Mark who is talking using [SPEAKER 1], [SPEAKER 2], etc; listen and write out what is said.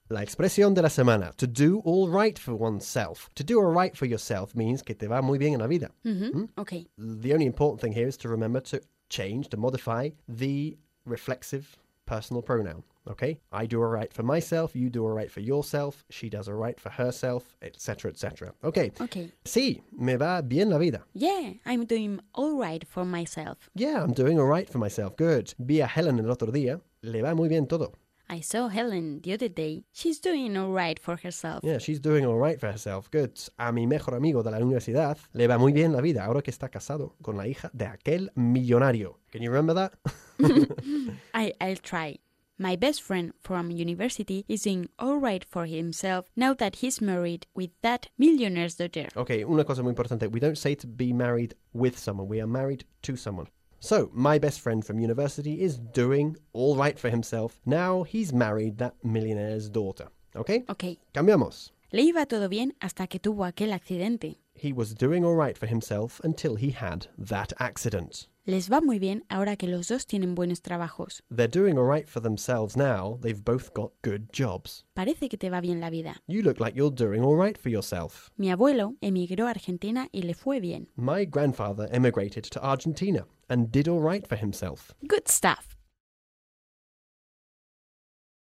[SPEAKER 1] La expresión de la semana, to do all right for oneself. To do all right for yourself means que te va muy bien en la vida.
[SPEAKER 2] Okay.
[SPEAKER 1] The only important thing here is to remember to change, to modify the reflexive personal pronoun. Okay? I do all right for myself, you do all right for yourself, she does all right for herself, etc., etc. Okay.
[SPEAKER 2] Okay.
[SPEAKER 1] Sí, me va bien la vida.
[SPEAKER 2] Yeah, I'm doing all right for myself.
[SPEAKER 1] Yeah, I'm doing all right for myself. Good. Vi a Helen el otro día. Le va muy bien todo.
[SPEAKER 2] I saw Helen the other day. She's doing all right for herself.
[SPEAKER 1] Yeah, she's doing all right for herself. Good. A mi mejor amigo de la universidad le va muy bien la vida ahora que está casado con la hija de aquel millonario. Can you remember that?
[SPEAKER 2] I'll try. My best friend from university is doing all right for himself now that he's married with that millionaire's daughter.
[SPEAKER 1] Okay, una cosa muy importante. We don't say to be married with someone. We are married to someone. So, my best friend from university is doing all right for himself. Now he's married that millionaire's daughter. Okay?
[SPEAKER 2] Okay.
[SPEAKER 1] Cambiamos.
[SPEAKER 2] Le iba todo bien hasta que tuvo aquel accidente.
[SPEAKER 1] He was doing all right for himself until he had that accident.
[SPEAKER 2] Les va muy bien ahora que los dos tienen buenos trabajos.
[SPEAKER 1] They're doing all right for themselves now. They've both got good jobs.
[SPEAKER 2] Parece que te va bien la vida.
[SPEAKER 1] You look like you're doing all right for yourself.
[SPEAKER 2] Mi abuelo emigró a Argentina y le fue bien.
[SPEAKER 1] My grandfather emigrated to Argentina and did all right for himself.
[SPEAKER 2] Good stuff.